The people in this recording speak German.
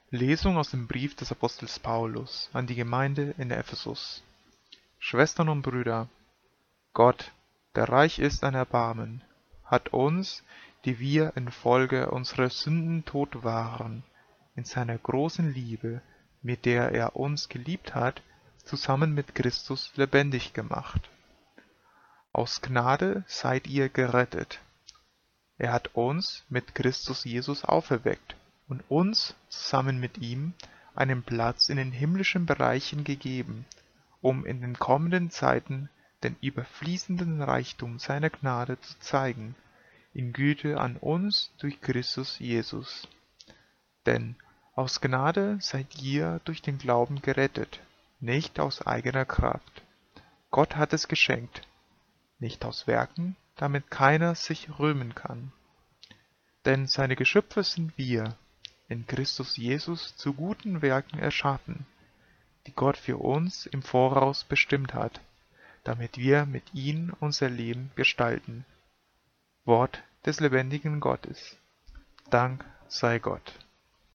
Lesung aus dem Brief des Apostels Paulus an die Gemeinde in Ephesus. Schwestern und Brüder, Gott, der reich ist an Erbarmen, hat uns, die wir infolge unserer Sünden tot waren, in seiner großen Liebe, mit der er uns geliebt hat, zusammen mit Christus lebendig gemacht. Aus Gnade seid ihr gerettet. Er hat uns mit Christus Jesus auferweckt und uns zusammen mit ihm einen Platz in den himmlischen Bereichen gegeben, um in den kommenden Zeiten den überfließenden Reichtum seiner Gnade zu zeigen, in Güte an uns durch Christus Jesus. Denn aus Gnade seid ihr durch den Glauben gerettet, nicht aus eigener Kraft. Gott hat es geschenkt, nicht aus Werken, damit keiner sich rühmen kann. Denn seine Geschöpfe sind wir, in Christus Jesus zu guten Werken erschaffen, die Gott für uns im Voraus bestimmt hat, damit wir mit ihm unser Leben gestalten. Wort des lebendigen Gottes. Dank sei Gott.